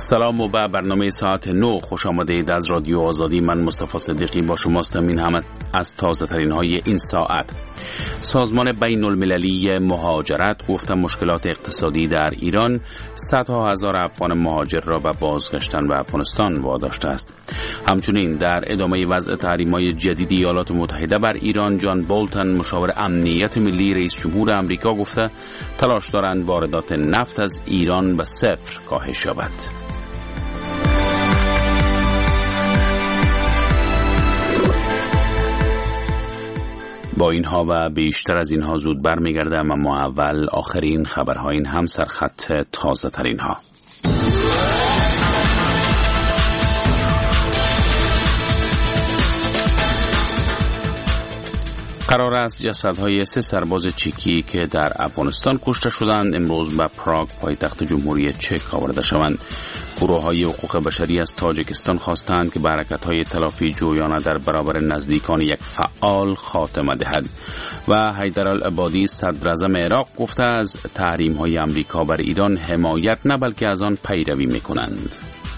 سلام و به برنامه ساعت 9 خوش آمدید از رادیو آزادی. من مصطفی صدیقی با شماستم. این همه از تازه ترین های این ساعت. سازمان بین المللی مهاجرت گفت مشکلات اقتصادی در ایران صدها هزار افغان مهاجر را به بازگشتن به افغانستان واداشته است. همچنین در ادامه وضع تحریم‌های جدید ایالات متحده بر ایران، جان بولتن مشاور امنیت ملی رئیس جمهور آمریکا گفته تلاش دارند واردات نفت از ایران به صفر کاهش یابد. با اینها و بیشتر از اینها زود برمیگردم، اما اول آخرین خبرها، این هم سرخط تازه ترین ها. قرار است جسدهای 3 سرباز چکی که در افغانستان کشته شدند امروز به پراگ پایتخت جمهوری چک آورده شوند. گروه‌های حقوق بشری از تاجیکستان خواستند که به حرکت‌های تلافی جویانه در برابر نزدیکان یک فعال خاتمه دهد. و حیدرالعبادی صدراعظم عراق گفته از تحریم‌های آمریکا بر ایران حمایت نه بلکه از آن پیروی می‌کنند.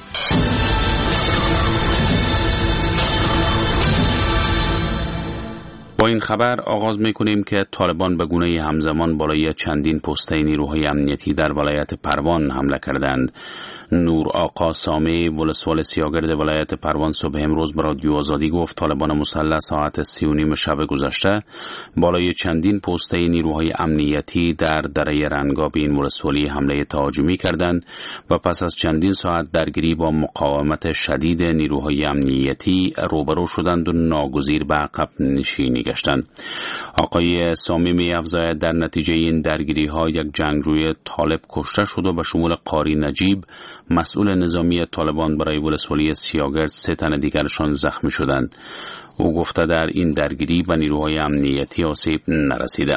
با این خبر آغاز می‌کنیم که طالبان به گونه همزمان بالای چندین پسته نیروهای امنیتی در ولایت پروان حمله کردند. نور آقا سامی ولسوال سیاگرد ولایت پروان صبح امروز به رادیو آزادی گفت طالبان مسلح ساعت 3:30 شب گذشته بالای چندین پسته نیروهای امنیتی در دره رنگاب این ولسوالی حمله تهاجمی کردند و پس از چندین ساعت درگیری با مقاومت شدید نیروهای امنیتی روبرو شدند و ناگزیر به عقب نشینی گشتند. آقای سامی می‌افزاید در نتیجه این درگیری‌ها یک جنگجوی طالب کشته شد و به شمول قاری نجیب مسئول نظامی طالبان برای ولسوالی سیاگرد 3 تن دیگرشان زخمی شدند. او گفته در این درگیری به نیروهای امنیتی آسیب نرسیده.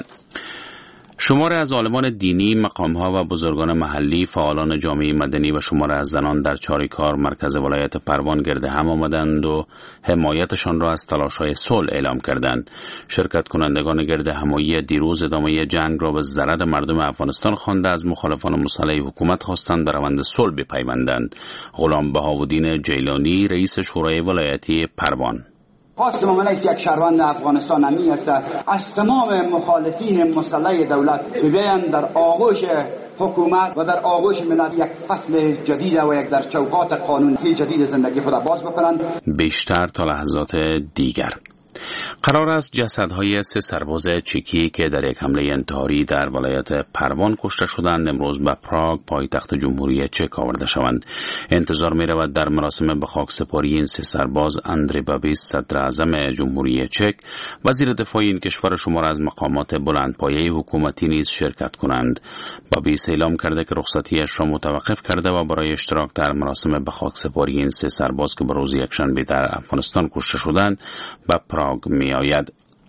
شمار از عالمان دینی، مقام‌ها و بزرگان محلی، فعالان جامعه مدنی و شمار از زنان در چاریکار مرکز ولایت پروان گرد هم آمدند و حمایتشان را از تلاش‌های صلح اعلام کردند. شرکت کنندگان گرد همایی دیروز ادامه جنگ را به ضرر مردم افغانستان خوانده از مخالفان مسلح حکومت خواستند به روند صلح بپیوندند. غلام بهاءالدین جیلانی رئیس شورای ولایتی پروان: خواست من از یک شهروند افغانستان همی است از تمام مخالفین مسلح دولت بیایند در آغوش حکومت و در آغوش ملت یک فصل جدید و یک در چوکات قانونی جدید زندگی خود باز بکنند. بیشتر تا لحظات دیگر. قرار است جسدهای 3 سرباز چکی که در یک حمله انتحاری در ولایت پروان کشته شدند امروز به پراگ پایتخت جمهوری چک آورده شوند. انتظار می رود در مراسم به خاک سپاری این 3 سرباز اندری بابیس صدراعظم جمهوری چک، وزیر دفاع این کشور، شمار از مقامات بلندپایه حکومتی نیز شرکت کنند. بابیس اعلام کرده که رخصتیش را متوقف کرده و برای اشتراک در مراسم به خاک سپاری این 3 سرباز که به روز یکشنبه در افغانستان کشته شدند به پراگ می آید.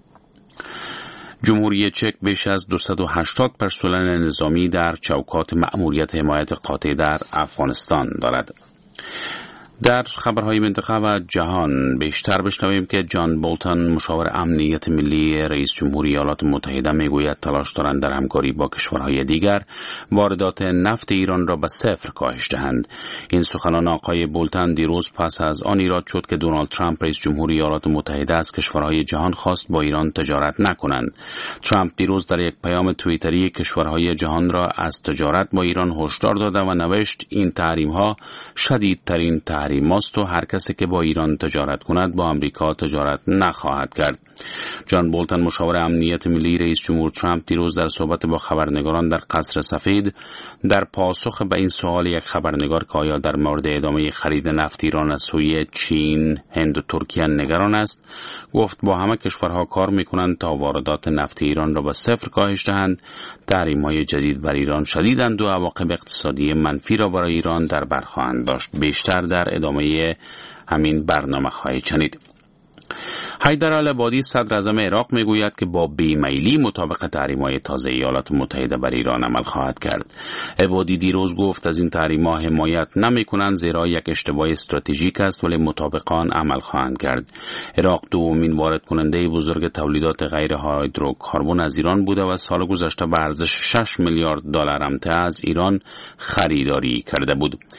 جمهوری چک بیش از 280 پرسنل نظامی در چوکات مأموریت حمایت قاطع در افغانستان دارد. در خبرهای منطقه و جهان بیشتر بشنویم که جان بولتن مشاور امنیت ملی رئیس جمهور ایالات متحده میگوید تلاش دارند در همکاری با کشورهای دیگر واردات نفت ایران را به صفر کاهش دهند. این سخنان آقای بولتن دیروز پس از آن ایراد شد که دونالد ترامپ رئیس جمهور ایالات متحده از کشورهای جهان خواست با ایران تجارت نکنند. ترامپ دیروز در یک پیام توییتری کشورهای جهان را از تجارت با ایران هشدار داده و نوشت این تحریم‌ها شدیدترین تحریم‌هاست و هر کسی که با ایران تجارت کند با آمریکا تجارت نخواهد کرد. جان بولتن مشاور امنیت ملی رئیس جمهور ترامپ دیروز در صحبت با خبرنگاران در قصر سفید در پاسخ به این سوال یک خبرنگار که آیا در مورد ادامه خرید نفت ایران از سوی چین، هند و ترکیه نگران است، گفت با همه کشورها کار می‌کنند تا واردات نفت ایران را به صفر کاهش دهند. تحریم‌های جدید بر ایران شدیدند و عواقب اقتصادی منفی را برای ایران در بر خواهند داشت. بیشتر در ادامه همین برنامه خواهید شنید. حیدرالعبادی صدراعظم عراق میگوید که با بیمیلی مطابق تحریم‌های تازه ایالات متحده بر ایران عمل خواهد کرد. عبادی دیروز گفت از این تحریم‌ها حمایت نمی‌کنند زیرا یک اشتباه استراتژیک است ولی مطابق آن عمل خواهند کرد. عراق دومین وارد کننده بزرگ تولیدات غیر هیدروکربن از ایران بوده و سال گذشته به ارزش $6 میلیارد امتیاز از ایران خریداری کرده بود.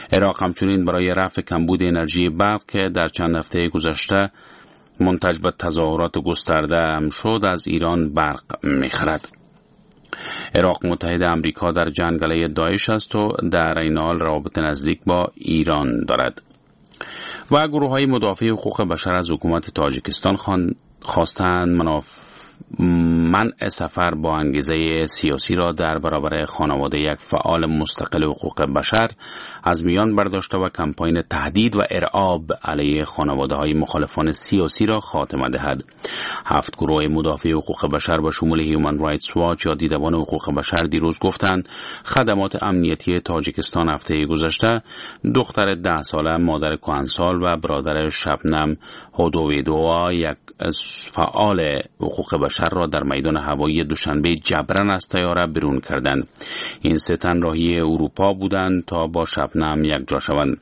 عراق همچنین برای رفع کمبود انرژی برق که در چند هفته گذشته منتج به تظاهرات گسترده هم شد از ایران برق می‌خرد. عراق متحد امریکا در جنگ علیه داعش است و در این حال روابط نزدیک با ایران دارد. و گروه‌های مدافع حقوق بشر از حکومت تاجیکستان خواستند منع سفر با انگیزه سیاسی را در برابر خانواده یک فعال مستقل حقوق بشر از میان برداشته و کمپاین تهدید و ارعاب علیه خانواده‌های مخالفان سیاسی را خاتمه دهد. 7 گروه مدافع حقوق بشر به شمول هیومن رایتس واچ یا دیدبان حقوق بشر دیروز گفتند خدمات امنیتی تاجیکستان هفته گذشته دختر 10 ساله، مادر کهنسال و برادر شبنم هودویدووا یک فعال حقوق بشر را در میدان هوایی دوشنبه جبران از طیاره بیرون کردند. این 3 تن راهی اروپا بودند تا با شبنم یکجا شوند.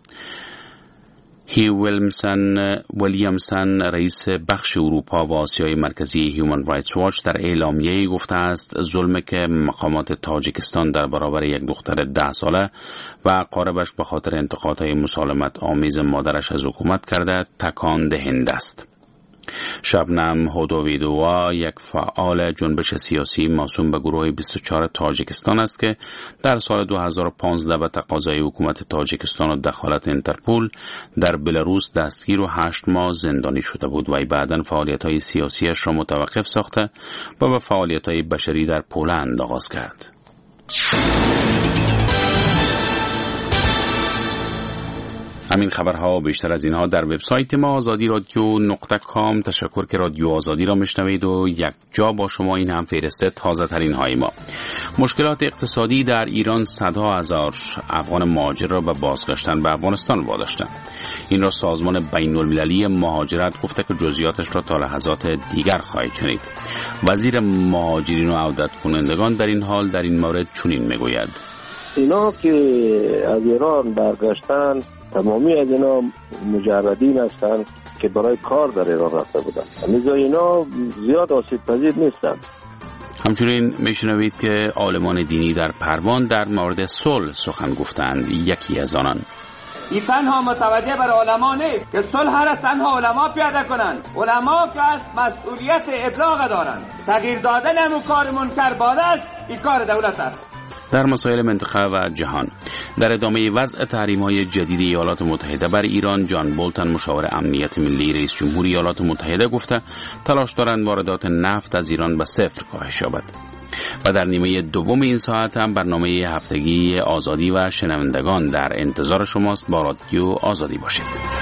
ویلیامسن رئیس بخش اروپا و آسیای مرکزی هیومن رایتس واچ در اعلامیه‌ای گفته است ظلمی که مقامات تاجیکستان در برابر یک دختر 10 ساله و اقاربش به خاطر انتقادهای مسالمت آمیز مادرش از حکومت کرده تکان دهنده است. شبنم هودویدووا یک فعال جنبش سیاسی موسوم به گروه 24 تاجیکستان است که در سال 2015 به تقاضای حکومت تاجیکستان و دخالت اینترپول در بلاروس دستگیر و 8 ماه زندانی شده بود و بعداً فعالیت‌های سیاسیش را متوقف ساخته و به فعالیت‌های بشری در پولند آغاز کرد. همین خبرها و بیشتر از اینها در وبسایت ما azadi.com. تشکر که رادیو آزادی را میشنوید و یک جا با شما این هم فهرست تازه ترین های ما. مشکلات اقتصادی در ایران صدها هزار افغان مهاجر را به بازگشتن به افغانستان واداشتند. این را سازمان بین‌المللی مهاجرت گفته که جزئیاتش را تا لحظات دیگر خواهید شنید. وزیر مهاجرین و عودت کنندگان در این حال در این مورد چنین میگوید: اینا که از ایران برگشتن تمامی از اینا مجردین هستند که برای کار در ایران رفته بودند. لذا اینا زیاد آسیب پذیر نیستند. همچنین میشنوید که عالمان دینی در پروان در مورد صلح سخن گفتند. یکی از آنان: این تنها متوجه بر علما نیست که صلح را تنها علما پیاده کنند. علما که از مسئولیت ابلاغ دارند. تغییر دادن همون کار منکر باده است، این کار دولت است. در مسائل منطقه و جهان، در ادامه وضع تحریم‌های جدید ایالات متحده بر ایران، جان بولتن مشاور امنیت ملی رئیس جمهور ایالات متحده گفته تلاش دارند واردات نفت از ایران به صفر کاهش یابد. و در نیمه دوم این ساعت هم برنامه هفتگی آزادی و شنوندگان در انتظار شماست. با رادیو آزادی باشید.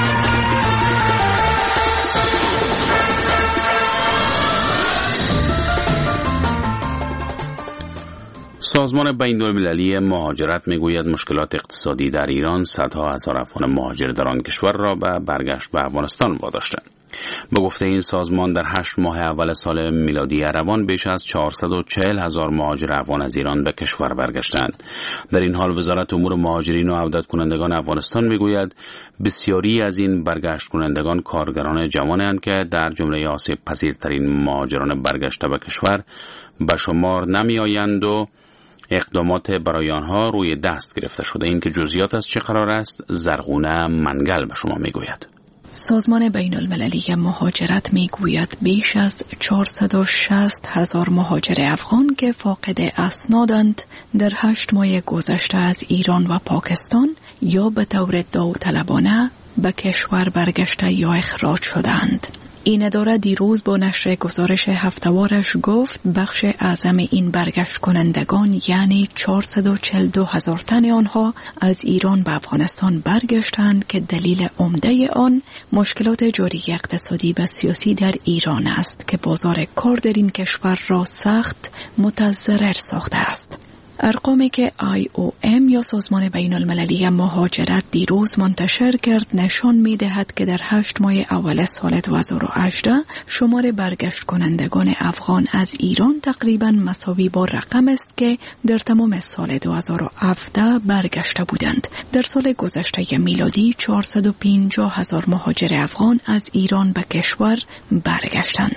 سازمان بین‌المللی مهاجرت میگوید مشکلات اقتصادی در ایران صدها هزار افغان مهاجر در آن کشور را به برگشت به افغانستان واداشتند. به گفته این سازمان در 8 ماه اول سال میلادی روان بیش از 440 هزار مهاجر افغان از ایران به کشور برگشتند. در این حال وزارت امور مهاجرین و عودت کنندگان افغانستان میگوید بسیاری از این برگشت کنندگان کارگران جوانند که در جمله آسیب پذیرترین مهاجران برگشته به کشور به شمار نمی آیند و اقدامات برای آنها روی دست گرفته شده. این که جزئیات از چه قرار است زرغونه منگل به شما میگوید. سازمان بین‌المللی مهاجرت میگوید بیش از 460 هزار مهاجر افغان که فاقد اسنادند در 8 ماه گذشته از ایران و پاکستان یا به طور داوطلبانه به کشور برگشته یا اخراج شدند. این اداره دیروز با نشر گزارش هفته‌وارش گفت بخش اعظم این برگشت کنندگان یعنی 442 هزار تن آنها از ایران به افغانستان برگشتند که دلیل عمده آن مشکلات جاری اقتصادی و سیاسی در ایران است که بازار کار در این کشور را سخت متضرر ساخته است. ارقامی که IOM یا سازمان بین‌المللی مهاجرت دیروز منتشر کرد نشان می‌دهد که در 8 ماه اول سال 2018 شمار برگشت کنندگان افغان از ایران تقریباً مساوی با رقم است که در تمام سال 2017 برگشته بودند. در سال گذشته میلادی 450 هزار مهاجر افغان از ایران به کشور برگشتند.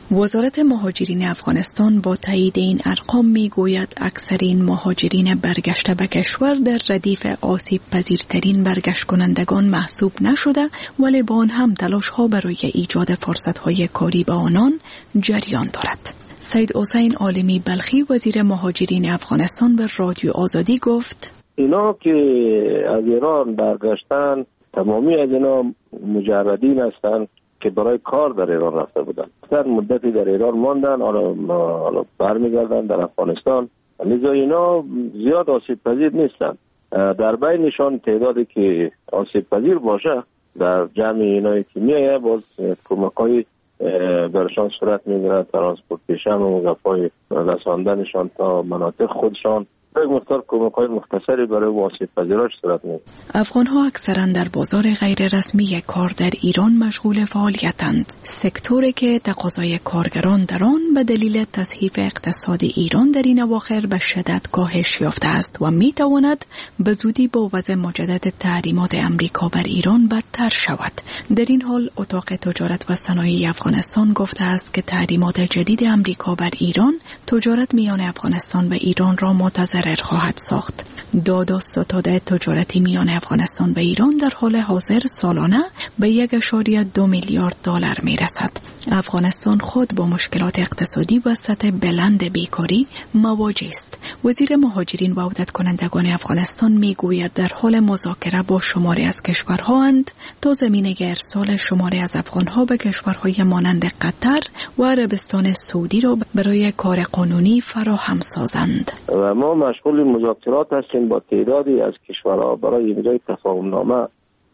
وزارت مهاجرین افغانستان با تایید این ارقام میگوید اکثرین مهاجرین برگشته به کشور در ردیف آسیب پذیرترین برگشت کنندگان محسوب نشده، ولی با آن هم تلاش ها برای ایجاد فرصت های کاری به آنان جریان دارد. سید حسین عالمی بلخی وزیر مهاجرین افغانستان به رادیو آزادی گفت: اینا که از ایران برگشتن تمامی از اینا مجردین هستند که برای کار در ایران رفته بودن. در مدتی در ایران ماندن، حالا برمیگردن در افغانستان. لذا اینا زیاد آسیب پذیر نیستن. در بینشان تعدادی که آسیب پذیر باشه در جمع اینایی که میایه باز کمک‌های برشان صورت میگیره، ترانسپورتیشن و وظایف رساندنشان تا مناطق خودشان، یک مقدار کمک‌های مختصری برای آسیب پذیراش صورت میگیره. افغان‌ها اکثراً در بازار غیر رسمی کار در ایران مشغول فعالیتند، سکتوری که تقاضای کارگران در آن به دلیل تصحیح اقتصاد ایران در این اواخر به شدت کاهش یافته است و می‌تواند به زودی با وضع مجدد تحریمات آمریکا بر ایران بدتر شود. در این حال اتاق تجارت و صنایع افغانستان گفته است که تحریمات جدید آمریکا بر ایران تجارت میان افغانستان و ایران را متضرر خواهد ساخت. داد و ستاد تجارتی میان افغانستان و ایران در حال حاضر سالانه به 1.2 میلیارد دلار میرسد. افغانستان خود با مشکلات اقتصادی و سطح بلند بیکاری مواجه است. وزیر مهاجرین و عودت کنندگان افغانستان میگوید در حال مذاکره با شماری از کشورها اند تا زمینه ارسال شماری از افغانها به کشورهای مانند قطر و عربستان سعودی را برای کار قانونی فراهم سازند. و ما مشغول مذاکرات هستیم با تعدادی از کشورها برای امضای تفاهمنامه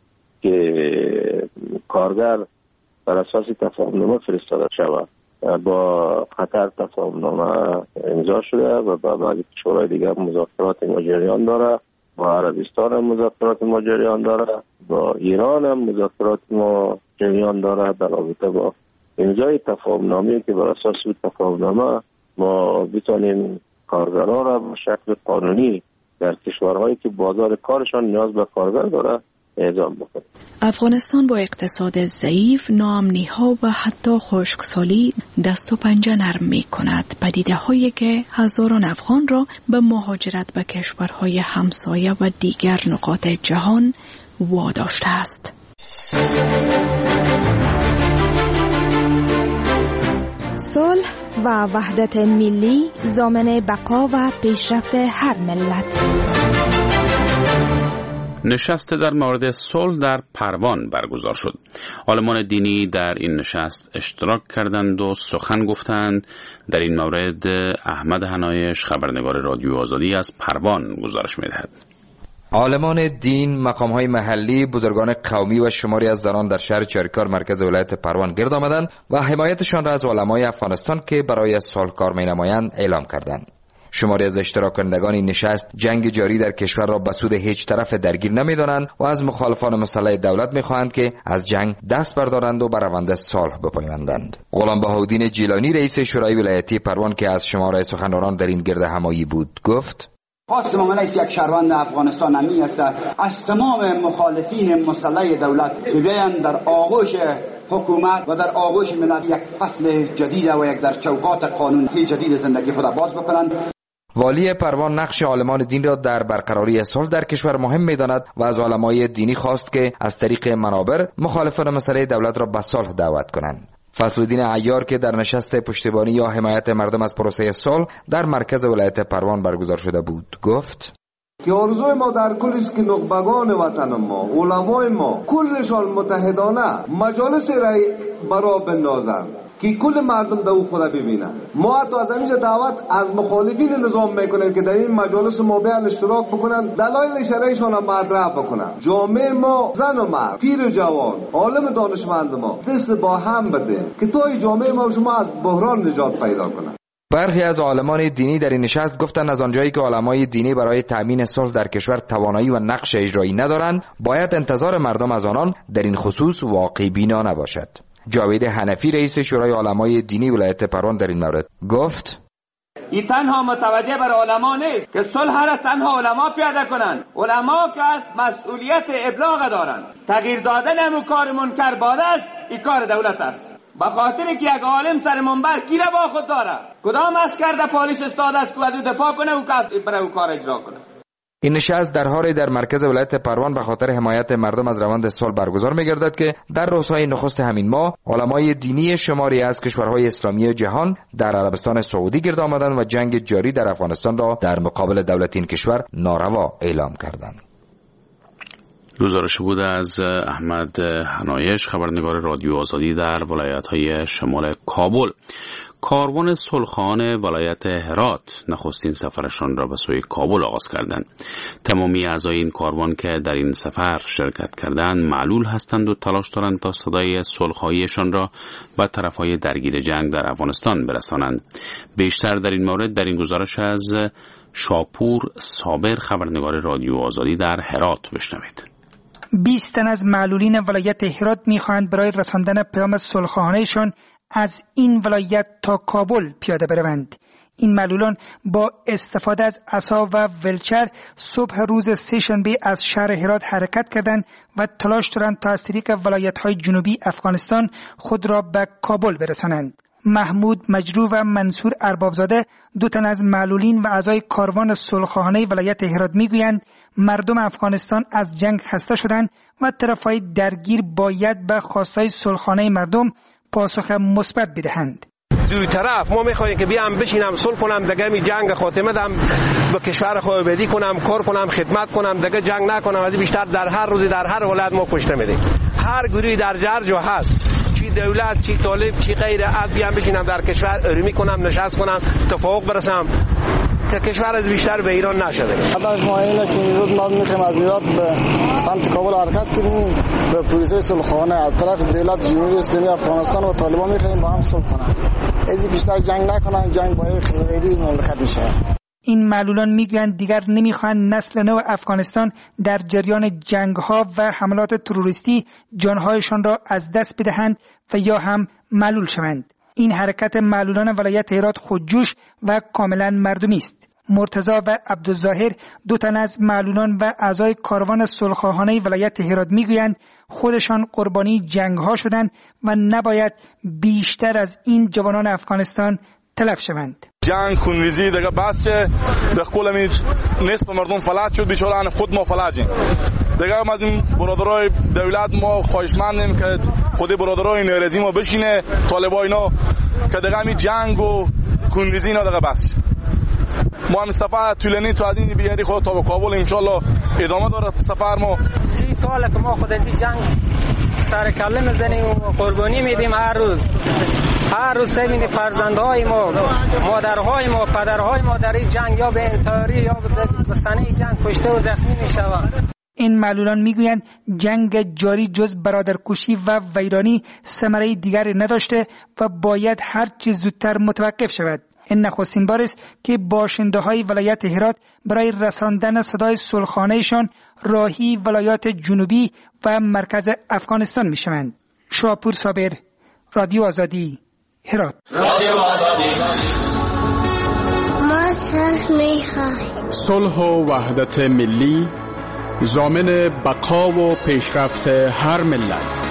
که کارگر بر اساس تفاهمنامه فرستاده شود. با قطر تفاهمنامه امضا شده و با بعضی کشورهای دیگر مذاکرات ما جریان داره، با عربستان هم مذاکرات ما جریان داره، با ایران هم مذاکرات ما جریان داره در رابطه با امضای تفاهمنامه که بر اساس تفاهمنامه ما بتونیم کارگران را به شکل قانونی در کشورهایی که بازار کارشان نیاز به کارگر داره اعزام بکنه. افغانستان با اقتصاد ضعیف، ناامنی‌ها و حتی خشکسالی دست و پنجه نرم می‌کند. پدیده‌هایی که هزاران افغان را به مهاجرت به کشورهای همسایه و دیگر نقاط جهان واداشته است. صلح و وحدت ملی ضامن بقا و پیشرفت هر ملت. نشست در مورد صلح در پروان برگزار شد. عالمان دینی در این نشست اشتراک کردند و سخن گفتند. در این مورد احمد حنایش خبرنگار رادیو آزادی از پروان گزارش می‌دهد. عالمان دین، مقام‌های محلی، بزرگان قومی و شماری از زنان در شهر چاریکار مرکز ولایت پروان گرد آمدند و حمایتشان را از علمای افغانستان که برای صلح کار می‌نمایند اعلام کردند. شماری از اشتراک کنندگان این نشست جنگ جاری در کشور را به سود هیچ طرف درگیر نمی‌دانند و از مخالفان مسلح دولت می‌خواهند که از جنگ دست بردارند و بر روند صلح بپیوندند. غلام بهاءالدین جیلانی رئیس شورای ولایتی پروان که از شماره سخنرانان در این گرد همایی بود گفت: خواست معامله است یک شهروند افغانستان همی است از تمام مخالفین مسلح دولت بیایند در آغوش حکومت و در آغوش ملت یک فصل جدید و یک در چوکات قانونی جدید زندگی خود آغاز بکنند. والی پروان نقش عالمان دین را در برقراری صلح در کشور مهم می‌داند و از علمای دینی خواست که از طریق منابر مخالفان مسئله دولت را به صلح دعوت کنند. فضلالدین عیار که در نشست پشتیبانی یا حمایت مردم از پروسه صلح در مرکز ولایت پروان برگزار شده بود گفت: که آرزوی ما در کل است که نخبگان وطن ما، علمای ما کلشان متحدانه مجالس رای برا بندازند که کل مردم در او خود ببینن. ما حتی از اینجا دعوت از مخالفین نظام میکنیم که در این مجالس ما بیان اشتراک بکنن، دلایل شرعیشان هم مطرح بکنن. جامعه ما زن و مرد، پیر و جوان، عالم دانشمند ما دست با هم بده که توی جامعه ما شما از بحران نجات پیدا کنن. برخی از عالمان دینی در این نشست گفتند از آنجایی که علمای دینی برای تأمین صلح در کشور توانایی و نقش اجرایی ندارند، باید انتظار مردم از آنان در این خصوص واقع بینا نباشد. جاوید حنفی رئیس شورای علمای دینی ولایت پروان در این مورد گفت: این تنها متوجه بر علما نیست که صلح را تنها علما پیاده کنند. علما که از مسئولیت ابلاغ دارند. تغییر دادن امو کار منکر باده است، این کار دولت است. با خاطر که یک عالم سر منبر کی را با خود داره؟ کدام عسکر در پالیس استاد است که از دفاع کنه و برای او کار اجرا کنه؟ این نشست در حالی در مرکز ولایت پروان به خاطر حمایت مردم از روند صلح برگزار می‌گردد که در روزهای نخست همین ماه علمای دینی شماری از کشورهای اسلامی جهان در عربستان سعودی گرد آمدند و جنگ جاری در افغانستان را در مقابل دولت این کشور ناروا اعلام کردند. گزارش بود از احمد حنایش، خبرنگار رادیو آزادی در ولایت‌های شمال کابل. کاروان صلح‌خواهان ولایت هرات نخستین سفرشان را به سوی کابل آغاز کردند. تمامی اعضای این کاروان که در این سفر شرکت کردند معلول هستند و تلاش دارند تا صدای صلح‌خواهیشان را به طرف‌های درگیر جنگ در افغانستان برسانند. بیشتر در این مورد در این گزارش از شاپور صابر، خبرنگار رادیو آزادی در هرات بشنوید. 20 تن از معلولین ولایت هرات می‌خواهند برای رساندن پیام صلح‌خواهانه‌شان از این ولایت تا کابل پیاده بروند. این معلولان با استفاده از عصا و ولچر صبح روز سه‌شنبه از شهر هرات حرکت کردند و تلاش دارند تا از طریق ولایت‌های جنوبی افغانستان خود را به کابل برسانند. محمود مجروح و منصور اربابزاده، 2 تن از معلولین و اعضای کاروان صلح‌خواهانه ولایت هرات میگویند مردم افغانستان از جنگ خسته شدند و طرف‌های درگیر باید به خواستهای صلح‌خانه مردم پاسخ مثبت بدهند. دو طرف ما میخوایم که بیام بشینم صلح کنم، دیگه می جنگ خاتمه دم به کشور خود آبادی کنم، کار کنم، خدمت کنم، دیگه جنگ نکنم. از بیشتر در هر روزی در هر ولایت ما کشته میدیم. هر گروهی در هر جا هست، چی دولت، چی طالب، چی غیر، از بیام بشینم در کشور ارومی کنم، نشست کنم، تفاهم برسم که کشور از بیشتر به ایران نشده. هدف ما اینه که امروز ما میخوایم از ایران به سمت کابل حرکت کنیم، به پروسه صلح‌خانه از طرف دولت جمهوری اسلامی افغانستان و طالبان میخوایم با هم صلح کنن. از بیشتر جنگ نکنن، جنگ با خیلی مملکت میشه. این معلولان میگویند دیگر نمیخواهند نسل نو افغانستان در جریان جنگ‌ها و حملات تروریستی جانهایشان را از دست بدهند و یا هم معلول شوند. این حرکت معلولان ولایت هرات خودجوش و کاملا مردمی است. مرتضی و عبدالظاهر، 2 تن از معلولان و اعضای کاروان صلح‌خواهانه ولایت هرات میگویند خودشان قربانی جنگ‌ها شدند و نباید بیشتر از این جوانان افغانستان تلف شوند. جنگ خونریزی دیگه بس چه به قول می نصف مردم فلج شد، بیچاره خود ما فلجیم دیگه. ما از این برادرای دولت ما خواهشمندیم که خود برادرای نارضی ما بشینه، طالبای اینا که دیگه می جنگ و خونریزی اینا دیگه بس. ما هم سفر طولانی تو از این بیاری خود تا به کابل ان شاء الله ادامه داره سفر. ما 30 ساله که ما خود از این جنگ سر کله میزنیم و قربانی میدیم. هر روز تبینی فرزندهای ما، مادرهای ما، پدرهای ما در این جنگ یا به انتحاری یا به صحنه جنگ کشته و زخمی میشوند. این معلولان میگویند جنگ جاری جز برادرکشی و ویرانی ثمره دیگری نداشته و باید هر چیز زودتر متوقف شود. این نخستین بار است که باشنده‌های ولایت هرات برای رساندن صدای صلح‌خوانه‌شان راهی ولایات جنوبی و مرکز افغانستان میشوند. شاپور صابر، رادیو آزادی، هرات. رادیو آزادی. ما صلح می‌خواهیم. صلح و وحدت ملی ضامن بقا و پیشرفت هر ملت.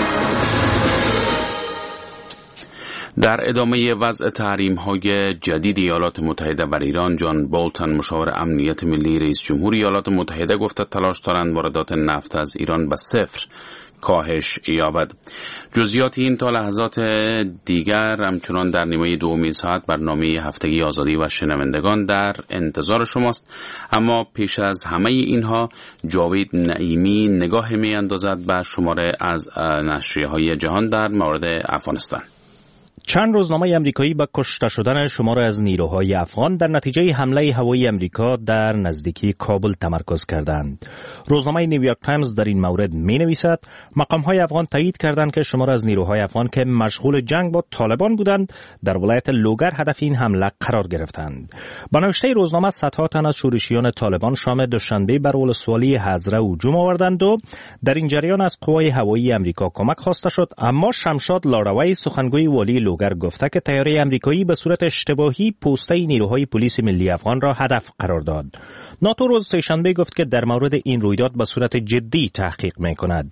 در ادامه وضع تحریم‌های جدید ایالات متحده بر ایران، جان بولتن مشاور امنیت ملی رئیس جمهور ایالات متحده گفته تلاش دارند واردات نفت از ایران به صفر کاهش یابد. جزئیات این تا لحظات دیگر همچنان در نیمه دومین ساعت برنامه هفتگی آزادی و شنوندگان در انتظار شماست. اما پیش از همه اینها جاوید نعیمی نگاه می اندازد به شماره از نشریه‌های جهان در مورد افغانستان. چند روزنامه آمریکایی به کشته شدن شمار از نیروهای افغان در نتیجه حمله هوایی آمریکا در نزدیکی کابل تمرکز کردند. روزنامه نیویورک تایمز در این مورد می‌نویسد مقام‌های افغان تایید کردند که شمار از نیروهای افغان که مشغول جنگ با طالبان بودند در ولایت لوگر هدف این حمله قرار گرفتند. با نوشته روزنامه صدها تن از شورشیان طالبان شام دوشنبه بر ولسوالی حضره هجوم آوردند و در این جریان از قوای هوایی آمریکا کمک خواسته شد، اما شمشاد لاروی سخنگوی والی لوگر گفته که تیاره آمریکایی به صورت اشتباهی پوسته نیروهای پلیس ملی افغان را هدف قرار داد. ناتو روز سه‌شنبه گفت که در مورد این رویداد به صورت جدی تحقیق می‌کند.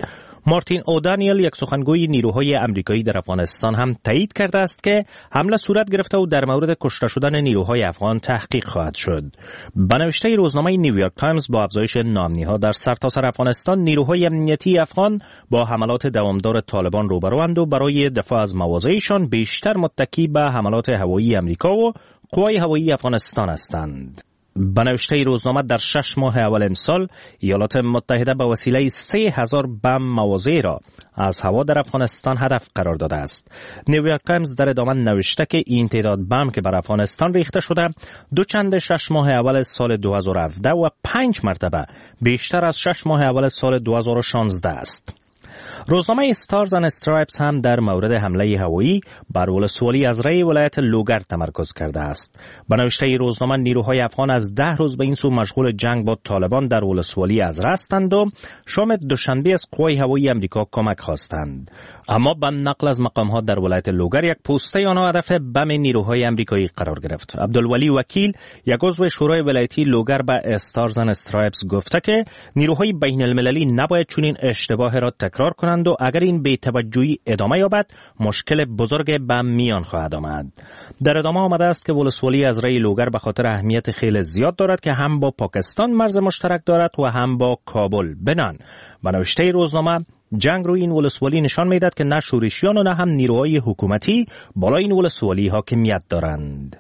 مارتین اودانیل، یک سخنگوی نیروهای آمریکایی در افغانستان، هم تایید کرده است که حمله صورت گرفته و در مورد کشته شدن نیروهای افغان تحقیق خواهد شد. به نوشته روزنامه نیویورک تایمز، با افزایش نامنی‌ها در سرتاسر افغانستان، نیروهای امنیتی افغان با حملات دوامدار طالبان روبروند و برای دفاع از مواضعشان بیشتر متکی به حملات هوایی آمریکا و قوای هوایی افغانستان هستند. به نوشته روزنامه، در 6 ماه اول امسال ایالات متحده به وسیله 3000 بم مواضع را از هوا در افغانستان هدف قرار داده است. نیویورک تایمز در ادامه نوشته که این تعداد بم که بر افغانستان ریخته شده دوچند 6 ماه اول سال 2017 و 5 مرتبه بیشتر از 6 ماه اول سال 2016 است. روزنامه استارز اند استرایپس هم در مورد حمله هوایی بر ولسوالی ازرای ولایت لوگر تمرکز کرده است. به نوشته روزنامه، نیروهای افغان از 10 روز به این سو مشغول جنگ با طالبان در ولسوالی ازرا هستند و شام دوشنبه از قوای هوایی آمریکا کمک خواستند. اما به نقل از مقام‌ها در ولایت لوگر، یک پوسته آنها هدف بم نیروهای آمریکایی قرار گرفت. عبدالولی وکیل، یک عضو شورای ولایتی لوگر، به استارز اند استرایپس گفته که نیروهای بین المللی نباید چنین اشتباه را تکرار کنند و اگر این بی‌توجهی ادامه یابد مشکل بزرگ به میان خواهد آمد. در ادامه آمده است که ولسوالی ازرای لوگر به خاطر اهمیت خیلی زیاد دارد که هم با پاکستان مرز مشترک دارد و هم با کابل. بنان به نوشته روزنامه، جنگ روی این ولسوالی نشان می‌دهد که نه شورشیان و نه هم نیروهای حکومتی بالای این ولسوالی حاکمیت دارند.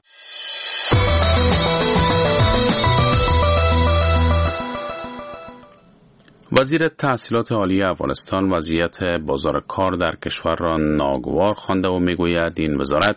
وزیر تحصیلات عالی افغانستان وضعیت بازار کار در کشور را ناگوار خوانده و میگوید این وزارت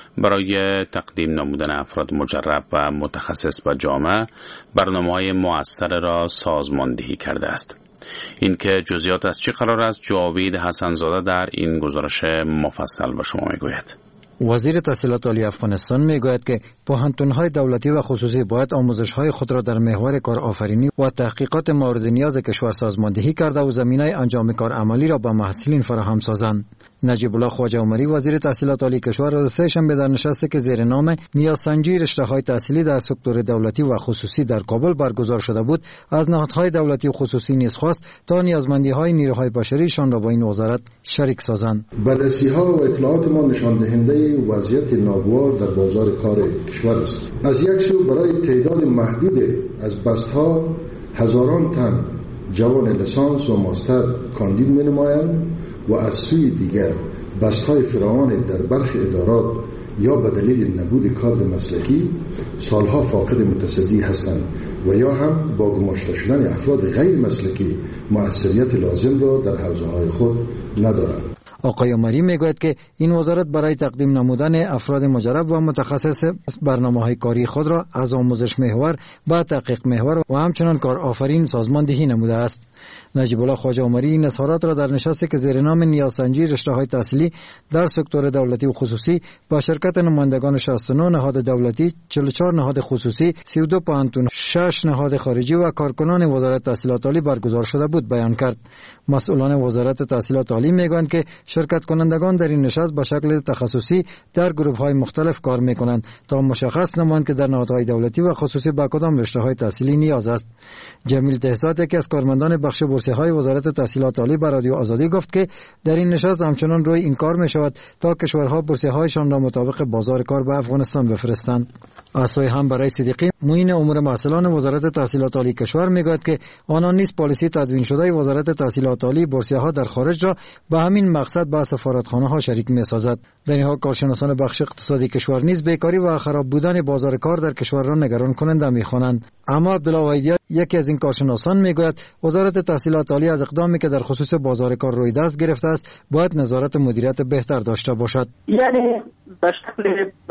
برای تقدیم نمودن افراد مجرب و متخصص به جامعه برنامه‌های مؤثر را سازماندهی کرده است. این که جزئیات از چه قرار است، جاوید حسن‌زاده در این گزارش مفصل به شما میگوید. وزیر تحصیلات عالی افغانستان میگوید که پوهنتون‌های دولتی و خصوصی باید آموزش‌های خود را در محور کارآفرینی و تحقیقات مورد نیاز کشور سازماندهی کرده و زمینه انجام کار عملی را به محصلین فراهم سازند. نجیب الله خواجه عمری، وزیر تحصیلات عالی کشور، روز سه‌شنبه در نشستی که زیر نام نیازسنجی رشته‌های تحصیلی در سکتور دولتی و خصوصی در کابل برگزار شده بود، از نهادهای دولتی و خصوصی نیز خواست تا نیازمندی‌های نیروهای بشریشان را با این وزارت شریک سازند. بررسی‌ها و اطلاعات ما نشان دهنده وضعیت ناگوار در بازار کار کشور است. از یک سو برای تعداد محدود از بست‌ها هزاران تن جوان لیسانس و ماستر کاندید می‌نمایند و از سوی دیگر بست‌های فراوان در برخی ادارات یا به دلیل نبود کادر مسلکی سالها فاقد متصدی هستند و یا هم با گماشته شدن افراد غیر مسلکی مؤثریت لازم را در حوزه‌های خود ندارند. آقای عمری میگوید که این وزارت برای تقدیم نمودن افراد مجرب و متخصص برنامه‌های کاری خود را از آموزش محور به تحقیق محور و همچنان کارآفرین سازماندهی نموده است. نجیب الله خواجه عمری این اظهارات را در نشستی که زیر نام نیازسنجی رشته‌های تحصیلی در سکتور دولتی و خصوصی با شرکت نمایندگان 69 نهاد دولتی، 44 نهاد خصوصی، 32 پوهنتون، 6 نهاد خارجی و کارکنان وزارت تحصیلات عالی برگزار شده بود بیان کرد. مسئولان وزارت تحصیلات عالی میگویند که شرکت کنندگان در این نشست به شکل تخصصی در گروه‌های مختلف کار می‌کنند تا مشخص نمایند که در نهادهای دولتی و خصوصی به کدام رشته‌های تحصیلی نیاز است. جمیل تهزاد، یکی از کارمندان بخش بورسیه‌های وزارت تحصیلات عالی، به رادیو آزادی گفت که در این نشست همچنان روی این کار می‌شود تا کشورها بورسیه‌هایشان را مطابق بازار کار به افغانستان بفرستند. از سوی هم برای صدیقی، معین امور محصلان وزارت تحصیلات عالی کشور میگوید که آنان نیز پالیسی تدوین شده وزارت تحصیلات عالی بورسیه‌ها در خارج را به همین مقصد به سفارتخانه‌ها شریک می‌سازد. در این حال کارشناسان بخش اقتصادی کشور نیز بیکاری و خراب بودن بازار کار در کشور را نگران کننده می‌خوانند. اما عبدالله وحیدی، یکی از این کارشناسان، میگوید وزارت تحصیلات عالی از اقدامی که در خصوص بازار کار روی دست گرفته است باید نظارت مدیریت بهتر داشته باشد. یعنی به شکل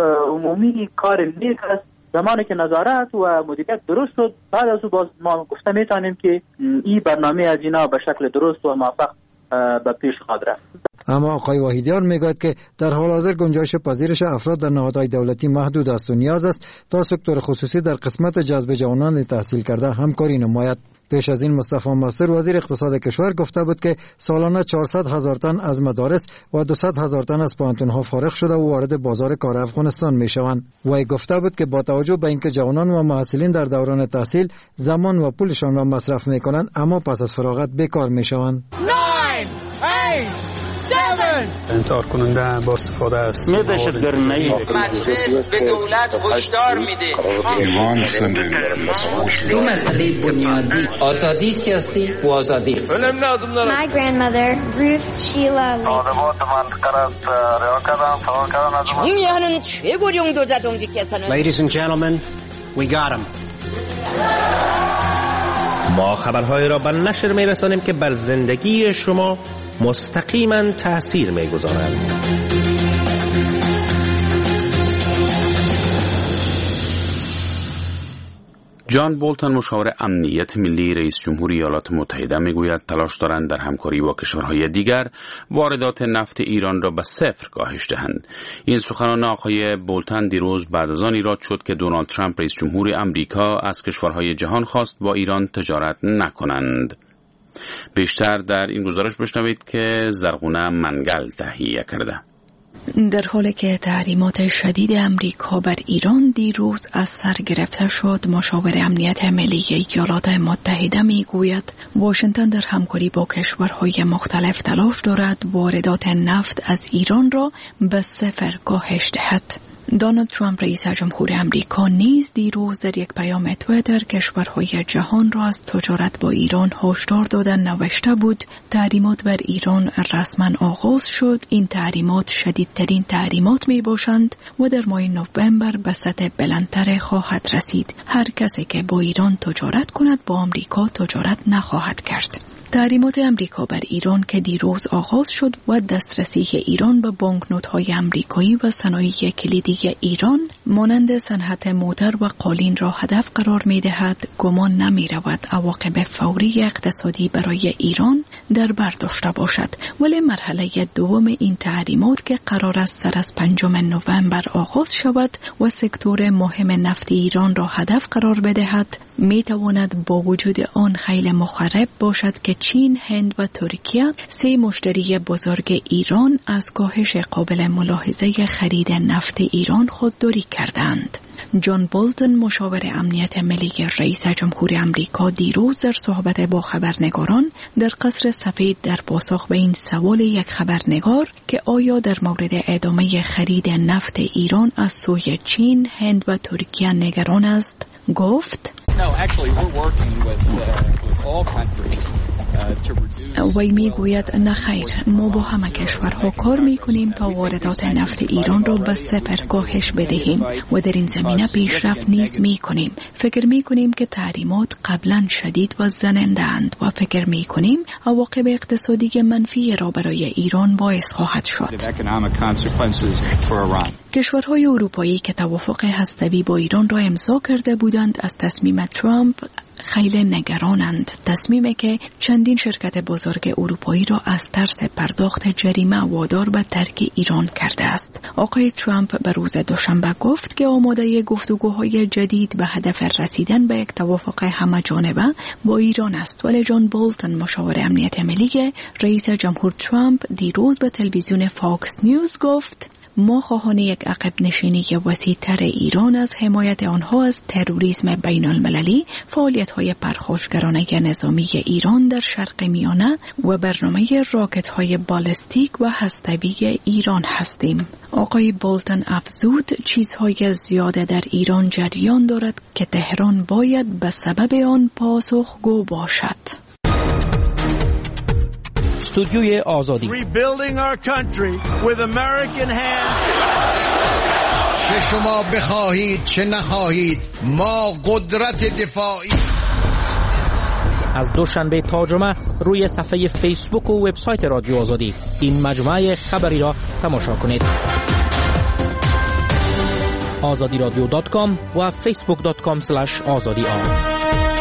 عمومی کار نیک است. زمانی که نظارت و مدیریت درست شد، بعد از او باز ما گفته میتونیم که این برنامه از اینا به شکل درست و موفق به پیش خواهد رفت. اما آقای وحیدیان میگوید که در حال حاضر گنجایش پذیرش افراد در نهادهای دولتی محدود است و نیاز است تا سکتور خصوصی در قسمت جذب جوانان تحصیل کرده همکاری نماید. پیش از این مصطفی ماستر، وزیر اقتصاد کشور، گفته بود که سالانه 400,000 تن از مدارس و 200,000 تن از پوهنتون‌ها فارغ شده و وارد بازار کار افغانستان میشوند. وی گفته بود که با توجه به اینکه جوانان و محصلین در دوران تحصیل زمان و پولشان را مصرف میکنند، اما پس از فراغت بیکار میشوند. انتحار کننده با استفاده است. مجلس به دولت هشدار میده دو مسئله بنیادی آزادی سیاسی و آزادی. My grandmother Ruth Sheila 정의하는 최고령 도자동지께서는 Ladies and gentlemen, we got him. ما خبرهای را به نشر می‌رسانیم که بر زندگی شما مستقیما تأثیر می‌گذارند. جان بولتن مشاور امنیت ملی رئیس جمهور ایالات متحده میگوید تلاش دارند در همکاری با کشورهای دیگر واردات نفت ایران را به صفر کاهش دهند. این سخنان آقای بولتن دیروز بعد از آن ایراد شد که دونالد ترامپ رئیس جمهور امریکا از کشورهای جهان خواست با ایران تجارت نکنند. بیشتر در این گزارش بشنوید که زرغونه منگل تهیه کرده. در حالی که تحریمات شدید امریکا بر ایران دیروز از سر گرفته شد، مشاور امنیت ملی ایالات متحده میگوید واشنگتن در همکاری با کشورهای مختلف تلاش دارد واردات نفت از ایران را به صفر کاهش دهد. دونالد ترامپ رئیس جمهور امریکا نیز دیروز در یک پیام توییتر کشورهای جهان را از تجارت با ایران هشدار دادن نوشته بود تحریمات بر ایران رسما آغاز شد. این تحریمات شدیدترین تحریمات می باشند و در ماه نوامبر به سطح بلندتر خواهد رسید. هر کسی که با ایران تجارت کند با آمریکا تجارت نخواهد کرد. تحریمات امریکا بر ایران که دیروز آغاز شد و دسترسی ایران به بانکنوت‌های امریکایی و صنایع کلیدی ایران مانند صنعت موتر و قالین را هدف قرار می‌دهد، گمان نمی‌رود عواقب فوری اقتصادی برای ایران در بر داشته باشد. ولی مرحله دوم این تحریمات که قرار است سر از 5 نوامبر آغاز شود و سکتور مهم نفت ایران را هدف قرار بدهد، می‌تواند با وجود آن خیلی مخرب باشد که چین، هند و ترکیه 3 مشتری بزرگ ایران از کاهش قابل ملاحظه خرید نفت ایران خودداری کردند. جان بولتن مشاور امنیت ملی رئیس جمهور امریکا دیروز در صحبت با خبرنگاران در قصر سفید در پاسخ به این سوال یک خبرنگار که آیا در مورد ادامه خرید نفت ایران از سوی چین، هند و ترکیه نگران است، گفت وی میگوید نه خیر، ما با همه کشورها کار میکنیم تا واردات نفت ایران را به صفر کاهش بدهیم و در این زمینه پیشرفت نیز میکنیم. فکر میکنیم که تحریمات قبلا شدید و زننده‌اند و فکر میکنیم عواقب اقتصادی منفی را برای ایران باعث خواهد شد. کشورهای اروپایی که توافق هسته‌ای با ایران را امضا کرده بودند از تصمیم ترامپ خیلی نگرانند. تصمیمی که چندین شرکت بزرگ اروپایی را از ترس پرداخت جریمه وادار به ترک ایران کرده است. آقای ترامپ به روز دوشنبه گفت که آماده گفتگوهای جدید به هدف رسیدن به یک توافق همه‌جانبه با ایران است. ولی جان بولتن مشاور امنیت ملی رئیس جمهور ترامپ دیروز به تلویزیون فاکس نیوز گفت ما خواهان یک عقب نشینی وسیع‌تر ایران از حمایت آنها از تروریسم بین المللی، فعالیت‌های پرخاشگرانه نظامی ایران در شرق میانه و برنامه راکت‌های بالستیک و هسته‌ای ایران هستیم. آقای بولتن افزود چیزهای زیاده در ایران جریان دارد که تهران باید به سبب آن پاسخگو باشد. استودیوی آزادی چه شما بخواهید چه نخواهید ما قدرت دفاعی. از دوشنبه تا جمعه روی صفحه فیسبوک و وبسایت رادیو آزادی این مجموعه خبری را تماشا کنید. azadiradio.com و facebook.com/azadi.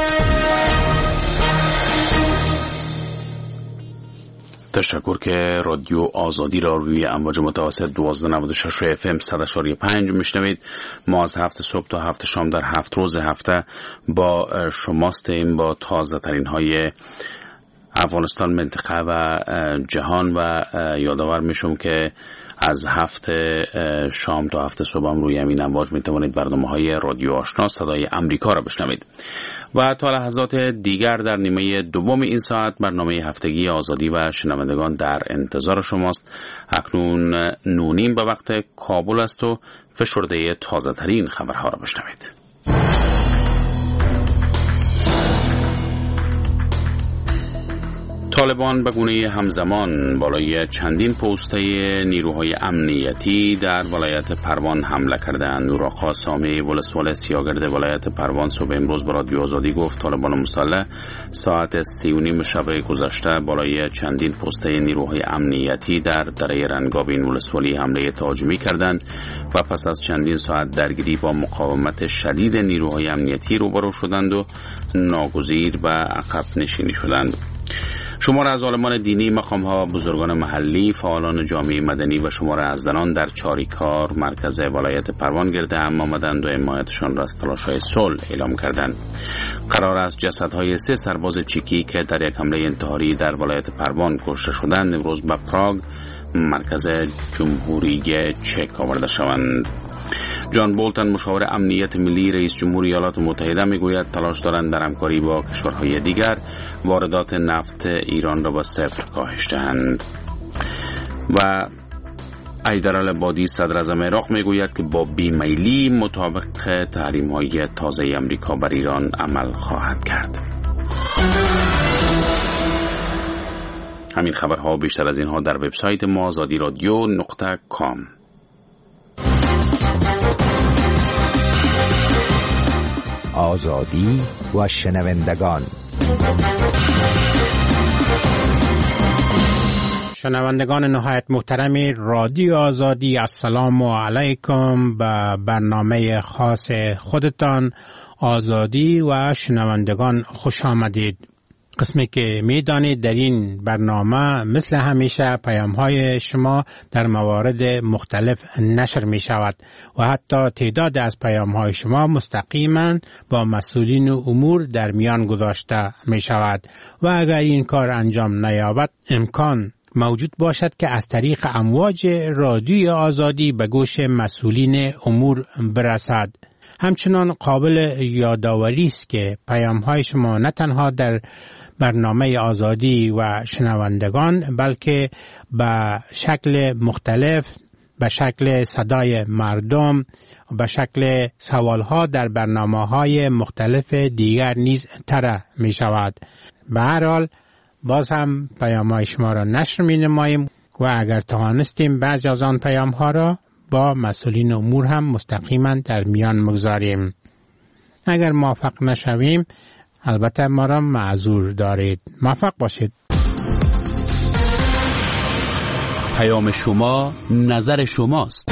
تشکر که رادیو آزادی را روی امواج متوسط 1296 FM 100.5 میشنوید. ما از 7 صبح تا 7 شام در 7 روز هفته با شماستیم با تازه ترین های افغانستان، منطقه و جهان. و یادآور میشم که از هفته شام تا هفته صبح هم روی همین امواج میتوانید برنامه‌های رادیو آشنا صدای امریکا را بشنوید. و تا لحظات دیگر در نیمه دوم این ساعت برنامه هفتگی آزادی و شنوندگان در انتظار شماست. اکنون 9:30 به وقت کابل است و فشرده تازه ترین خبرها را بشنوید. طالبان به گونه همزمان بالای چندین پوسته نیروهای امنیتی در ولایت پروان حمله کردند. نورآقا سامی ولسوال سیاگرد ولایت پروان صبح امروز به رادیو آزادی گفت طالبان مسلح ساعت 3:30 شب گذشته بالای چندین پوسته نیروهای امنیتی در دره رنگاب این ولسوالی حمله تهاجمی کردند و پس از چندین ساعت درگیری با مقاومت شدید نیروهای امنیتی روبرو شدند و ناگزیر به عقب نشینی شدند. شمار از عالمان دینی، مقام‌ها، بزرگان محلی، فعالان جامعه مدنی و شمار از زنان در چاریکار مرکز ولایت پروان گرد هم آمدند و حمایتشان را از تلاش‌های صلح اعلام کردند. قرار است جسدهای 3 سرباز چیکی که در یک حمله انتحاری در ولایت پروان کشته شدند امروز به پراگ مرکز جمهوری چک آورده شوند. جان بولتن مشاور امنیت ملی رئیس جمهور ایالات متحده میگوید تلاش دارند در همکاری با کشورهای دیگر واردات نفت ایران را به 0 کاهش دهند. و حیدر العبادی صدر اعظم عراق میگوید که با بیمیلی مطابق تحریم‌های تازه امریکا بر ایران عمل خواهد کرد. همین خبرها و بیشتر از اینها در وبسایت ما azadiradio.com. آزادی و شنوندگان. شنوندگان نهایت محترم رادیو آزادی، السلام علیکم. به برنامه خاص خودتان آزادی و شنوندگان خوش آمدید. قسمی که میدانید در این برنامه مثل همیشه پیام‌های شما در موارد مختلف نشر می شود و حتی تعداد از پیام‌های شما مستقیما با مسئولین امور در میان گذاشته می شود و اگر این کار انجام نیابد امکان موجود باشد که از طریق امواج رادیوی آزادی به گوش مسئولین امور برسد. همچنان قابل یادآوری است که پیام‌های شما نه تنها در برنامه آزادی و شنوندگان بلکه به شکل مختلف، به شکل صدای مردم، به شکل سوالها در برنامه‌های مختلف دیگر نیز طرح می شود. به هر حال باز هم پیام‌های شما را نشر می نماییم و اگر توانستیم بعضی از آن پیام‌ها را با مسئولین امور هم مستقیما در میان مگذاریم. اگر موفق نشویم البته ما را معذور دارید. موفق باشید. پیام شما نظر شماست.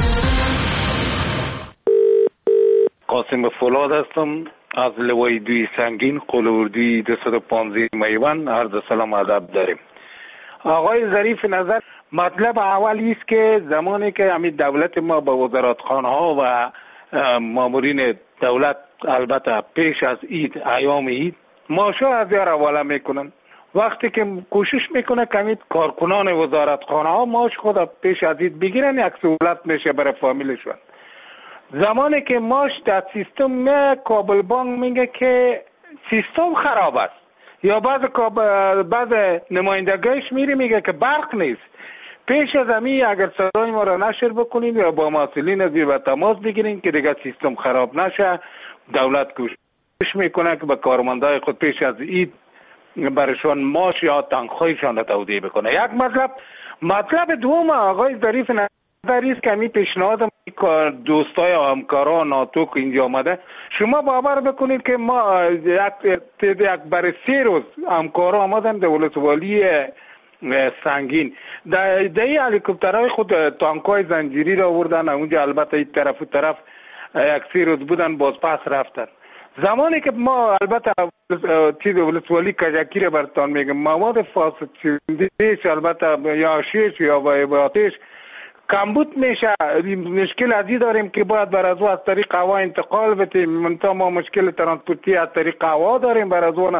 قاسم فولاد هستم از لوای 2 سنگین قلوردی 215 میوان. عرض سلام ادب داریم. آقای ظریف نظر، مطلب اولی است که زمانی که همین دولت ما با وزارتخانه ها و مامورین دولت البته پیش از عید، ایام عید ماشا از یار حواله میکنن، وقتی که کوشش میکنه که کارکنان وزارتخانه ها ماش خود پیش از عید بگیرن یک سهولت میشه برای فامیلشون. زمانی که ماش در سیستم کابل بانک میگه که سیستم خراب است، یا بعض نمایندگیش میری میگه که برق نیست. پیش از همین اگر صدای ما را نشر بکنین یا با مسئولین زیر به تماس بگیرین که دیگه سیستم خراب نشه، دولت کوشش میکنه که به کارمندای خود پیش از عید برشان ماش یا تنخواهشان را تودیع بکنه. یک مطلب دوم آقای ظریف نظری است که می پیشنهاد دوستای و همکاران ناتو که اینجا آمده، شما باور بکنید که ما یک برای 3 روز همکارا آمدن در ولسوالی سنگین در هلیکوپترهای خود تانکای زنجیری را آوردن اونجا، البته این طرف و طرف یک 3 روز بودن باز پس رفتن. زمانی که ما البته چیز ولسوالی کجکی را برتان میگم، مواد فاسدش البته یا شیش یا آتش کمبود میشه. مشکل ازی داریم که باید بر از طریق هوا انتقال بتیم، منتها ما مشکل ترانسپورتی از طریق هوا داریم بر از اون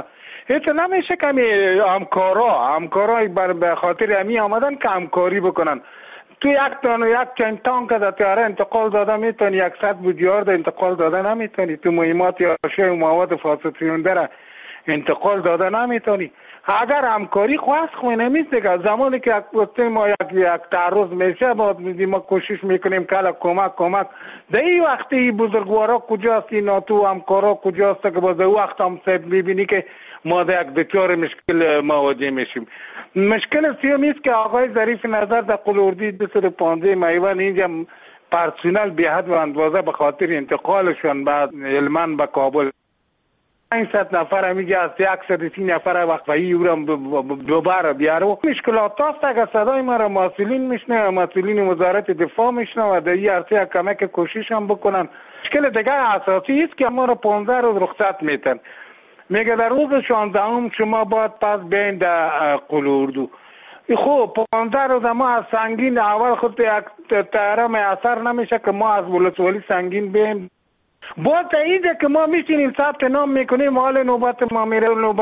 هیچ نمیشه که همکارا به خاطر امی آمدن که همکاری بکنن. تو یک چند تانک در تیاره انتقال داده میتونی، 100 بودیارد انتقال داده نمیتونی، تو مهمات یا اشیاء مواد فاسدسیونده را انتقال داده نمیتونی. اگر همکاری خواست خواه نمیست دیگه. زمانی که ما یک تعرض میشه ما کوشش میکنیم که کمک در این وقتی بزرگوارا کجاست، این ناتو همکارا کجاست که باز وقت هم میبینی که ما در یک دچار مشکل مواجه میشیم. مشکل سیومی است که آقای ظریف نظر در قلوردی 215 میوان اینجا پرسونل به حد و اندازه به خاطر انتقالشون بعد علمان به کابل 500 نفر همیگه از 130 نفر وقفه‌ای او را دوباره بیارو. مشکلات هست اگر صدای ما را مسئولین میشنه، مسئولین وزارت دفاع میشنه و در این عرصه کمک کوشش هم بکنن. مشکل دیگه اساسی است که ما را 15 روز رخصت میتن. میگه در روز 16 شما باید پس بیاین در قلوردو. خب 15 روز ما از سنگین اول خود یک تیاره میسر نمیشه که ما از ولسوالی سنگین بیایم. با تاییده که ما میشینیم ثبت نام میکنیم، حال نوبت ما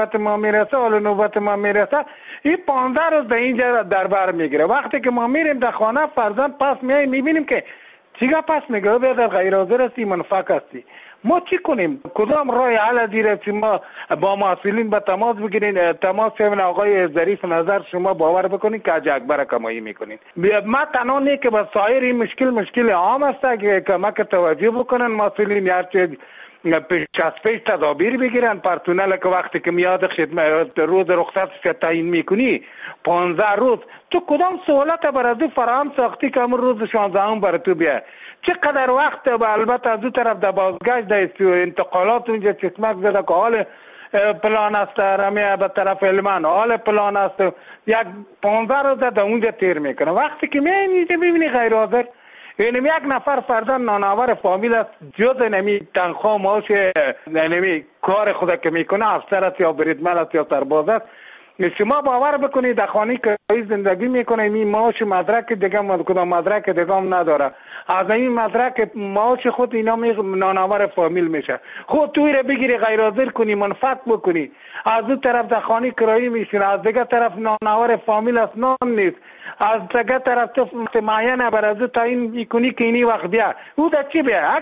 میرسه این 15 روز در اینجا در بر میگیره. وقتی که ما میریم در خانه فرزند پس میاییم میبینیم که چیگه پس میگه بیادر غیر حاضر هستی منفق هستی. ما چی کنیم؟ کدام راه حل دیره که ما با مسئولین به تماس بگیرین؟ تماس بگیرین آقای ظریف نظر شما باور بکنین که حج اکبر کمایی میکنین. ما تنها نه که با سایر این مشکل عام است که کمک توجه بکنن مسئولین، هرچه پیش تدابیر بگیرن. پرسنل که وقتی که میاد خدمت روز رخصتش تعیین میکنی 15 روز تو کدام سهولت برای تو فراهم ساختی که امروز 16 برای تو بیاد؟ چقدر وقت البته از دو طرف در بازگشت در انتقالات اونجا چشمک زده که حال پلان است رمیه به طرف علمان، حال پلان است یک 15 روز در اونجا تیر میکنه. وقتی که میینی ببینی غیر حاضر اینم یک نفر فرزند نانآور فامیل است، جز نمی تنخواه معاش نمی کار خود که میکنه افسر است یا بریدمن است یا سرباز است. شما باور بکنید در خانه که زندگی میکنه این معاش مدرک دیگه کدام مدرک دیگه هم نداره، از این مدرک معاش خود اینا نانآور فامیل میشه. خود توی رو بگیری غیر حاضر کنی منفق بکنی، از دو طرف در خانه کرایی میشونه، از دیگه طرف نانآور فامیل است نام نیست، از دیگه طرف تو معینه بر از دو تعیین میکنی که اینی وقت بیا او در چی بیا؟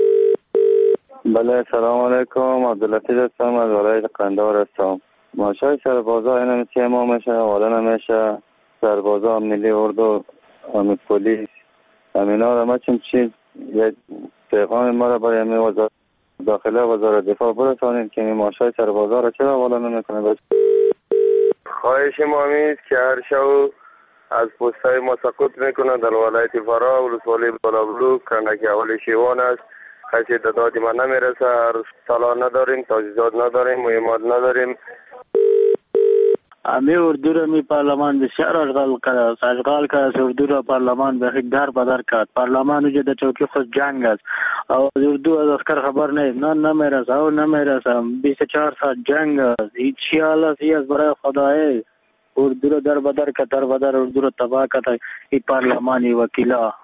بله سلام علیکم، عبداللطیف هستم از ولایت قندهار هستم. ماشای سربازا اینم چه ما میشه حالا نمیشه سربازا ملی اردو امید پلیس همینا را ما چیز یک پیغام ما را برای امی وزارت داخله وزارت دفاع برسانید که این ماشای سربازا را چرا حالا نمیکنه. خواهش ما است که هر شو از پستای ما سقوط میکنه در ولایت فرا ولسوالی بالابلو کنگی اول شیوان است. کسی دادی ما نمیرسه، هر سالان نداریم، تجهیزات نداریم، مهمات نداریم. امی اردو را می پارلمان بسیار اشغال کرد اردو را پارلمان به در بدر کرد. پارلمان اونجا در چوکی خود جنگ است او اردو از اسکر خبر نیست، نه نمیرسه او نمیرسه 24 ساعت جنگ است. هیچ حال است از برای خدای اردو را در بدر کرد، در بدر اردو را تباه کرد این پارلمانی وکیلا.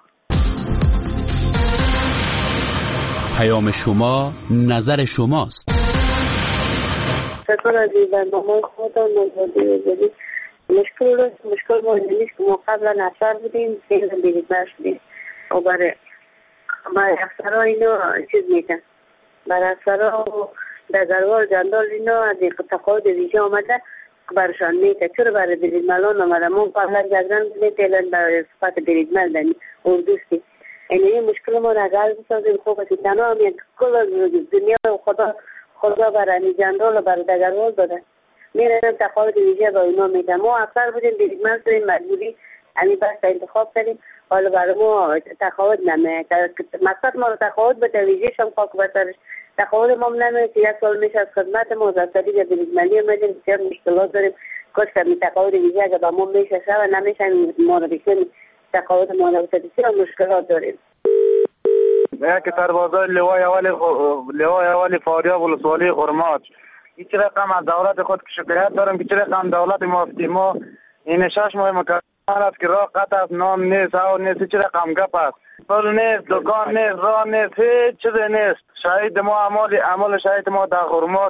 پیام شما نظر شماست. شکر عزیز برنامه خودم نزدی مشکل ما نیست که ما قبلا افسر بودیم فیلم بریدمن شدیم و برای افسرها اینو چیز میکن برای افسرها دگروار جندال اینو از تقاعد ویژه آمده برشان میکن. چرا برای بریدمنان آمده؟ ما قبلا جگران بودیم فعلا برای صفت بریدمن دنی اردوستی این مشکل ما را حل بسازیم. خوب است تنها هم یک کل از دنیا خدا برای جنرال برای دگروال داده میرنم تقاعد ویژه با اینا میدم. ما افسر بودیم بریدمن شدیم مجبوری همین بحث انتخاب کردیم. حالا برای ما تقاعد نمیه، مقصد ما رو تقاعد به ویژه شم خاک بسرش تقاعد ما نمیه. یک سال میشه از خدمت ما از طریق بریدمنی اومدیم، بسیار مشکلات داریم. کاش که تقاعد ویژه اگه با ما میشه شو نمیشه ما رو بکنیم تقاعد ما رو بسیار مشکلات داریم. که سربازای لوای اولی فاریاب ولسوالی خرماج هیچ رقم از دولت خود که شکایت دارم که چه رقم دولت مافتی ما این 6 ماه مکمل است که راه قطع است، نام نیست او نیست، چه رقم گپ است، پل نیست، دکان نیست، راه نیست، هیچ چیزی نیست. شاهد ما عمل شاهد ما در خرماج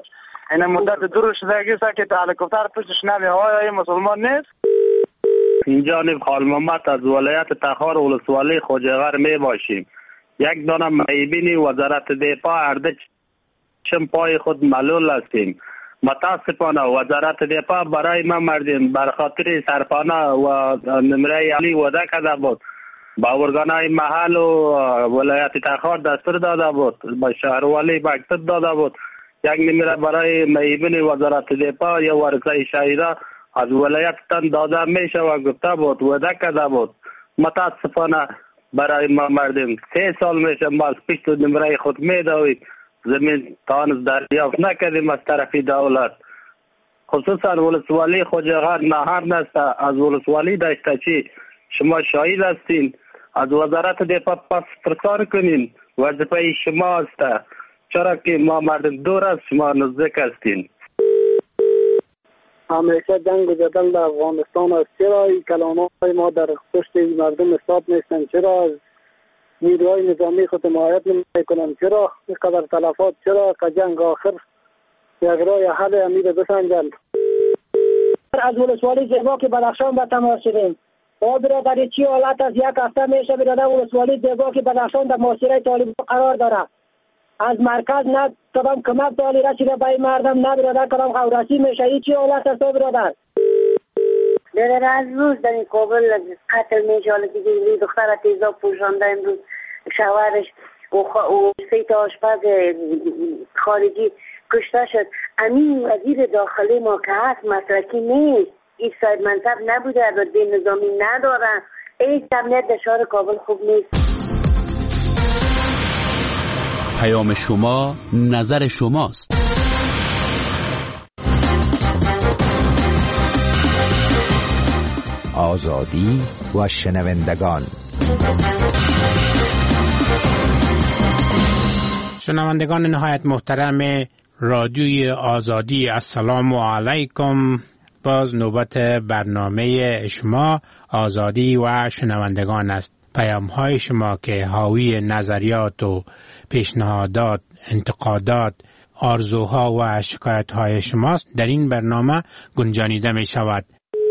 این مدت دور شدگی است که هلیکوپتر پشتش نمی های مسلمان نیست. این جانب خال محمد از ولایت تخار ولسوالی خوجغر می باشیم. یک دانه معیبین وزارت دفاع اردک چم پای خود معلول هستیم. متاسفانه وزارت دفاع برای ما مردیم بر خاطر سرپانه و نمره علی وعده کرده بود. با ارگانهای محل و ولایت تخار دستور داده بود، با شهروالی مکتب داده بود یک نمره برای معیبین وزارت دفاع یا ورثه شهیدا از ولایت تن داده میشه و گفته بود وعده کرده بود. متاسفانه برای ما مردم 3 سال میشه ما از پشت نمره خود میدوید زمین تانس دریافت نکردیم از طرف دولت. خصوصا ولسوالی خوجغر نهار نسته از ولسوالی داشته چی شما شاهد هستین. از وزارت دفاع پس پرسان کنین وظیفه شما است، چرا که ما مردم دور از شما نزدیک هستین. همیشه جنگ و جدل در افغانستان است. چرا این کلامات ما در پشت مردم حساب نیستن؟ چرا از نیروهای نظامی خود حمایت نمیکنن؟ چرا اینقدر تلفات؟ چرا که جنگ آخر یک راه حل امیر بسنجند؟ از ولسوالی زیبا که بدخشان به تماس شدیم. با برادر چی حالت از یک هفته میشه برادر ولسوالی زیبا که بدخشان در محاصره طالبان قرار داره. از مرکز نه کدام کمک دالی رسیده به مردم، نه برادر کدام خورسی میشه. این چی حالت است برادر؟ برادر از روز در این کابل قتل میشه. حالا که دیگه دختر تیزا پوشانده امروز شوهرش و 3 تا آشپز خارجی کشته شد. امین وزیر داخلی ما که هست مسلکی نیست، این صاحب منصب نبوده، رتبه نظامی ندارن. این امنیت در شهر کابل خوب نیست. پیام شما نظر شماست. آزادی و شنوندگان. شنوندگان نهایت محترم رادیوی آزادی، السلام علیکم. باز نوبت برنامه شما آزادی و شنوندگان است. پیام های شما که حاوی نظریات و پیشنهادات، انتقادات، آرزوها و شکایت های شماست در این برنامه گنجانیده می شود.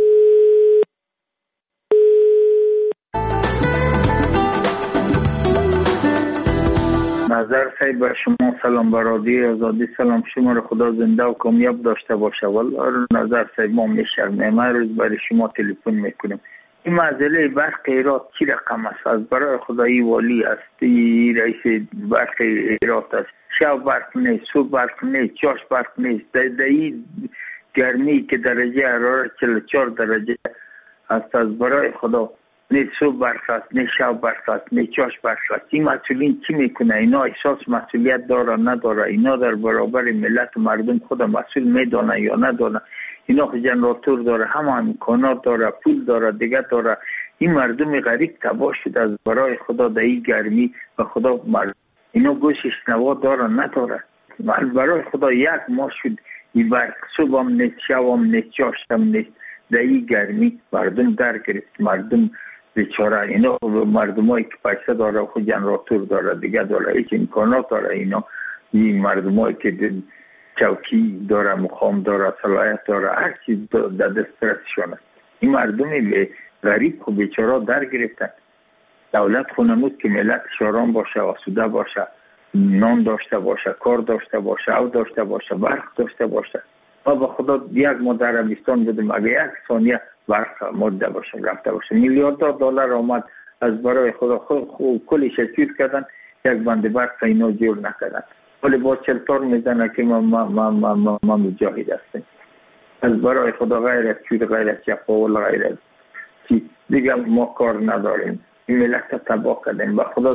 نظر صاحب به شما سلام، به رادیو آزادی سلام. شما رو خدا زنده و کامیاب داشته باشه. والله نظر صاحب ما میشرمیم روز برای شما تلفن میکنیم. این مسئله برق ایراد چی رقم است؟ از برای خدایی والی است، رئیس برق ایراد است. شب برق نیست، صبح برق نیست، چاش برق نیست. در این گرمی که درجه حرارت 44 درجه است، از برای خدا نه صبح برق است، نه شب برق است، نه چاش برق است. این مسئولین چی میکنه؟ اینا احساس مسئولیت داره نداره؟ اینا در برابر ملت و مردم خود مسئول میدانه یا ندانه؟ اینا جنراتور داره، همه امکانات داره، پول داره، دیگه داره. این مردم غریب تباه شده از برای خدا در این گرمی و خدا مردم اینا گوشش نوا داره نداره؟ برای خدا یک ماه شد این برق، صبح هم نیست، شب هم نیست، چاش هم نیست. در این گرمی مردم در گرفت. مردم بیچاره، اینا مردمایی که پیسه داره خود جنراتور داره، دیگه داره، هیچ امکانات داره. اینا این مردمایی که چوکی داره، مقام داره، صلاحیت داره، هر چیز در دسترسشون است. این مردمی به غریب و بیچاره در گرفتن. دولت خونمود که ملت آرام باشه، آسوده باشه، نان داشته باشه، کار داشته باشه، او داشته باشه، برق داشته باشه. ما به خدا یک ما در عربستان بودیم، اگه یک ثانیه برق ماده باشه، رفته باشه، میلیاردها دلار آمد از برای خدا کلی شکیر کردن، یک بند برق اینا جور نکردن. ولی با چلتار میزنه که ما مجاهد هستیم. از برای خدا غیر از چود، غیر از چپاول، غیر از چی دیگه ما کار نداریم. این ملت تباه کردیم. با خدا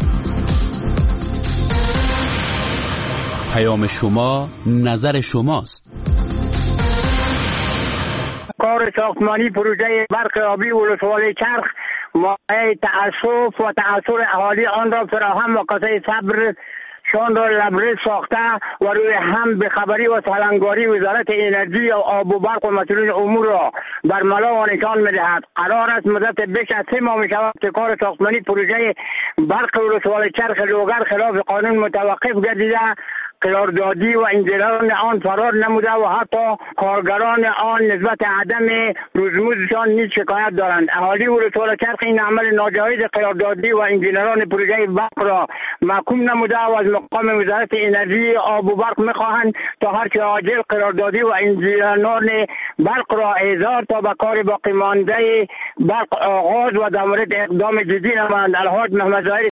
پیام شما نظر شماست. کار ساختمانی پروژه برق آبی ولسوالی چرخ مایه تأسف و تأثیر اهالی آن را فراهم و کاسه صبر شان را لبریز ساخته و روی هم به خبری و سالنگاری وزارت انرژی و آب و برق و مسئولین امور را در ملا و نشان می‌دهد. قرار است مدت بیش از 3 ماه می‌شود که کار ساختمانی پروژه برق ولسوالی چرخ لوگر خلاف قانون متوقف گردیده قراردادی و انجینران آن فرار نموده و حتی کارگران آن نسبت عدم روزمزدشان نیز شکایت دارند. اهالی ولسوالی چرخ این عمل ناجایز قراردادی و انجینران پروژه برق را محکوم نموده و از مقام وزارت انرژی آب و برق می‌خواهند تا هر چه عاجل قراردادی و انجینران برق را احضار تا به کار باقی مانده برق آغاز و در مورد اقدام جدی نمایند. الحاج محمد ظاهر